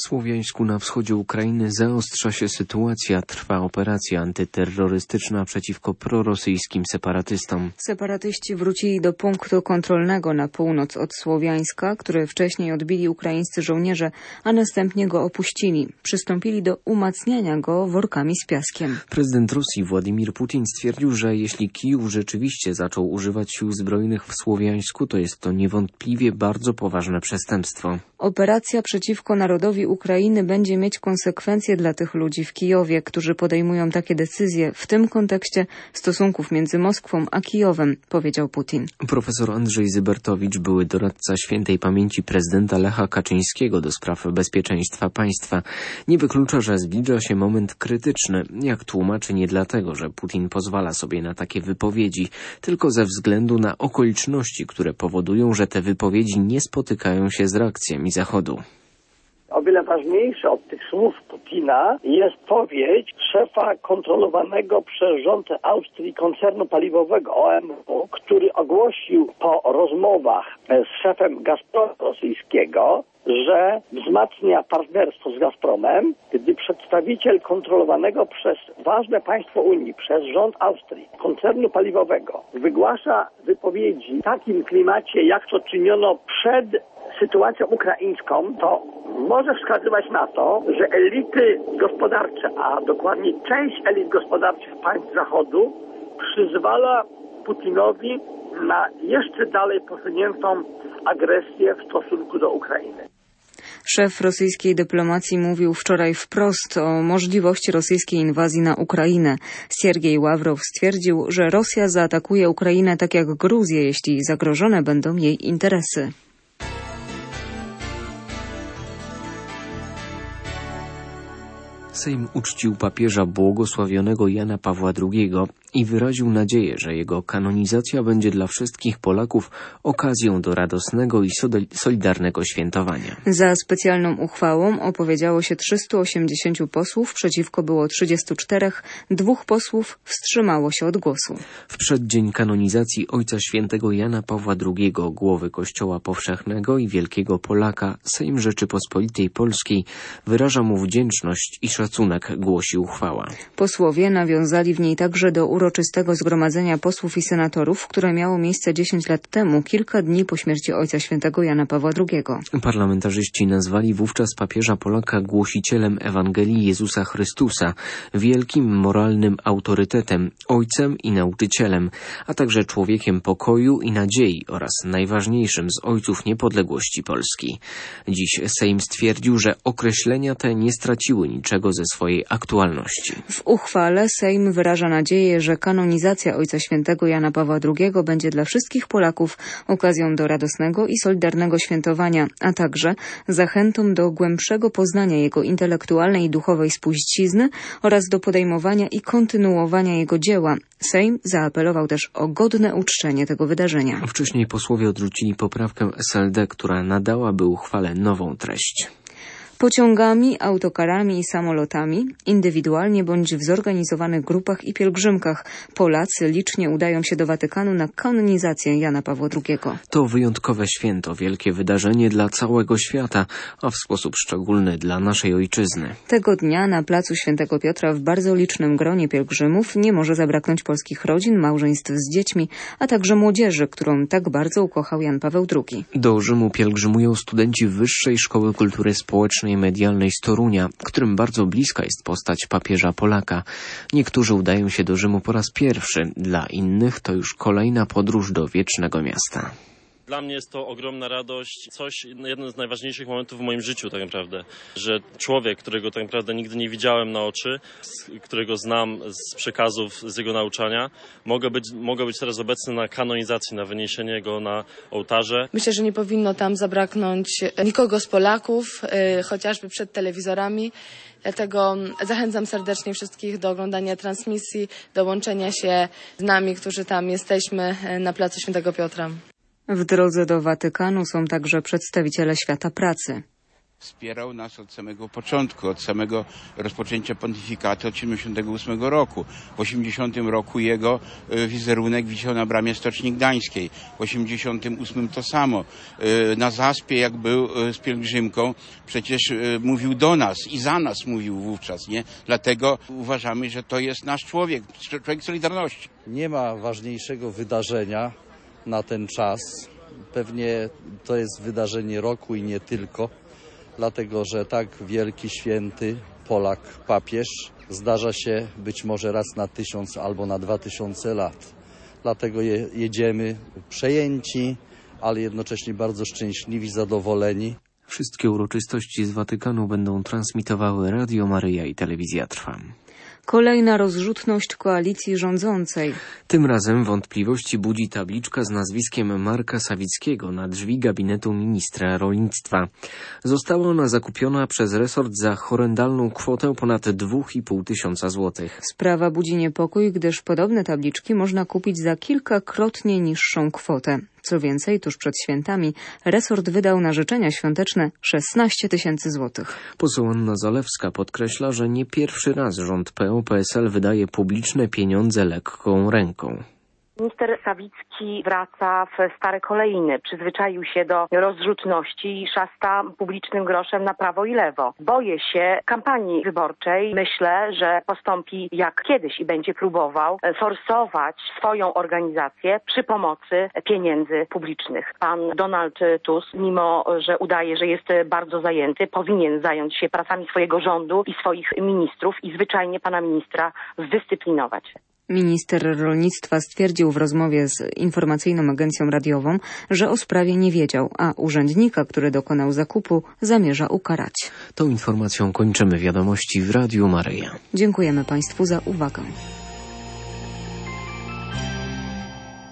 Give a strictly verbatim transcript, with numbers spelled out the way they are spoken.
Słowiańsku na wschodzie Ukrainy zaostrza się sytuacja. Trwa operacja antyterrorystyczna przeciwko prorosyjskim separatystom. Separatyści wrócili do punktu kontrolnego na północ od Słowiańska, który wcześniej odbili ukraińscy żołnierze, a następnie go opuścili. Przystąpili do umacniania go workami z piaskiem. Prezydent Rosji Władimir Putin stwierdził, że jeśli Kijów rzeczywiście zaczął używać sił zbrojnych w Słowiańsku, to jest to niewątpliwie bardzo poważne przestępstwo. Operacja przeciwko narodowi Ukrainy będzie mieć konsekwencje dla tych ludzi w Kijowie, którzy podejmują takie decyzje w tym kontekście stosunków między Moskwą a Kijowem, powiedział Putin. Profesor Andrzej Zybertowicz, były doradca świętej pamięci prezydenta Lecha Kaczyńskiego do spraw bezpieczeństwa państwa, nie wyklucza, że zbliża się moment krytyczny. Jak tłumaczy, nie dlatego, że Putin pozwala sobie na takie wypowiedzi, tylko ze względu na okoliczności, które powodują, że te wypowiedzi nie spotykają się z reakcjami Zachodu. O wiele ważniejsze od tych słów Putina jest powiedzi szefa kontrolowanego przez rząd Austrii koncernu paliwowego O M W, który ogłosił po rozmowach z szefem Gazpromu rosyjskiego, że wzmacnia partnerstwo z Gazpromem, gdy przedstawiciel kontrolowanego przez ważne państwo Unii, przez rząd Austrii, koncernu paliwowego, wygłasza wypowiedzi w takim klimacie, jak to czyniono przed sytuacją ukraińską, to może wskazywać na to, że elity gospodarcze, a dokładnie część elit gospodarczych państw Zachodu przyzwala Putinowi na jeszcze dalej posuniętą agresję w stosunku do Ukrainy. Szef rosyjskiej dyplomacji mówił wczoraj wprost o możliwości rosyjskiej inwazji na Ukrainę. Siergiej Ławrow stwierdził, że Rosja zaatakuje Ukrainę tak jak Gruzję, jeśli zagrożone będą jej interesy. Sejm uczcił papieża błogosławionego Jana Pawła drugiego i wyraził nadzieję, że jego kanonizacja będzie dla wszystkich Polaków okazją do radosnego i solidarnego świętowania. Za specjalną uchwałą opowiedziało się trzystu osiemdziesięciu posłów, przeciwko było trzydziestu czterech, dwóch posłów wstrzymało się od głosu. W przeddzień kanonizacji Ojca Świętego Jana Pawła drugiego, głowy Kościoła Powszechnego i wielkiego Polaka, Sejm Rzeczypospolitej Polskiej wyraża mu wdzięczność i szacunek, głosi uchwała. Posłowie nawiązali w niej także do uroczystego zgromadzenia posłów i senatorów, które miało miejsce dziesięć lat temu, kilka dni po śmierci Ojca Świętego Jana Pawła drugiego. Parlamentarzyści nazwali wówczas papieża Polaka głosicielem Ewangelii Jezusa Chrystusa, wielkim moralnym autorytetem, ojcem i nauczycielem, a także człowiekiem pokoju i nadziei oraz najważniejszym z ojców niepodległości Polski. Dziś Sejm stwierdził, że określenia te nie straciły niczego ze swojej aktualności. W uchwale Sejm wyraża nadzieję, że kanonizacja Ojca Świętego Jana Pawła drugiego będzie dla wszystkich Polaków okazją do radosnego i solidarnego świętowania, a także zachętą do głębszego poznania jego intelektualnej i duchowej spuścizny oraz do podejmowania i kontynuowania jego dzieła. Sejm zaapelował też o godne uczczenie tego wydarzenia. Wcześniej posłowie odrzucili poprawkę S L D, która nadałaby uchwale nową treść. Pociągami, autokarami i samolotami, indywidualnie bądź w zorganizowanych grupach i pielgrzymkach, Polacy licznie udają się do Watykanu na kanonizację Jana Pawła drugiego. To wyjątkowe święto, wielkie wydarzenie dla całego świata, a w sposób szczególny dla naszej ojczyzny. Tego dnia na placu Świętego Piotra w bardzo licznym gronie pielgrzymów nie może zabraknąć polskich rodzin, małżeństw z dziećmi, a także młodzieży, którą tak bardzo ukochał Jan Paweł drugi. Do Rzymu pielgrzymują studenci Wyższej Szkoły Kultury Społecznej Medialnej z Torunia, którym bardzo bliska jest postać papieża Polaka. Niektórzy udają się do Rzymu po raz pierwszy, dla innych to już kolejna podróż do wiecznego miasta. Dla mnie jest to ogromna radość, coś, jeden z najważniejszych momentów w moim życiu tak naprawdę, że człowiek, którego tak naprawdę nigdy nie widziałem na oczy, którego znam z przekazów, z jego nauczania, mogę być, mogę być teraz obecny na kanonizacji, na wyniesienie go na ołtarze. Myślę, że nie powinno tam zabraknąć nikogo z Polaków, yy, chociażby przed telewizorami. Dlatego zachęcam serdecznie wszystkich do oglądania transmisji, do łączenia się z nami, którzy tam jesteśmy na placu Świętego Piotra. W drodze do Watykanu są także przedstawiciele świata pracy. Wspierał nas od samego początku, od samego rozpoczęcia pontyfikatu od siedemdziesiątego ósmego roku. W osiemdziesiątym roku jego wizerunek wisiał na bramie Stoczni Gdańskiej. W osiemdziesiątym ósmym to samo. Na Zaspie, jak był z pielgrzymką, przecież mówił do nas i za nas mówił wówczas, nie? Dlatego uważamy, że to jest nasz człowiek, człowiek Solidarności. Nie ma ważniejszego wydarzenia na ten czas. Pewnie to jest wydarzenie roku i nie tylko. Dlatego, że tak wielki, święty Polak, papież, zdarza się być może raz na tysiąc albo na dwa tysiące lat. Dlatego je, jedziemy przejęci, ale jednocześnie bardzo szczęśliwi, zadowoleni. Wszystkie uroczystości z Watykanu będą transmitowały Radio Maryja i Telewizja Trwam. Kolejna rozrzutność koalicji rządzącej. Tym razem wątpliwości budzi tabliczka z nazwiskiem Marka Sawickiego na drzwi gabinetu ministra rolnictwa. Została ona zakupiona przez resort za horrendalną kwotę ponad dwa i pół tysiąca złotych. Sprawa budzi niepokój, gdyż podobne tabliczki można kupić za kilkakrotnie niższą kwotę. Co więcej, tuż przed świętami resort wydał na życzenia świąteczne szesnaście tysięcy złotych. Poseł Anna Zalewska podkreśla, że nie pierwszy raz rząd P O P S L wydaje publiczne pieniądze lekką ręką. Minister Sawicki wraca w stare kolejny. Przyzwyczaił się do rozrzutności i szasta publicznym groszem na prawo i lewo. Boję się kampanii wyborczej. Myślę, że postąpi jak kiedyś i będzie próbował forsować swoją organizację przy pomocy pieniędzy publicznych. Pan Donald Tusk, mimo że udaje, że jest bardzo zajęty, powinien zająć się pracami swojego rządu i swoich ministrów i zwyczajnie pana ministra zdyscyplinować. Minister rolnictwa stwierdził w rozmowie z informacyjną agencją radiową, że o sprawie nie wiedział, a urzędnika, który dokonał zakupu, zamierza ukarać. Tą informacją kończymy wiadomości w Radiu Maryja. Dziękujemy Państwu za uwagę.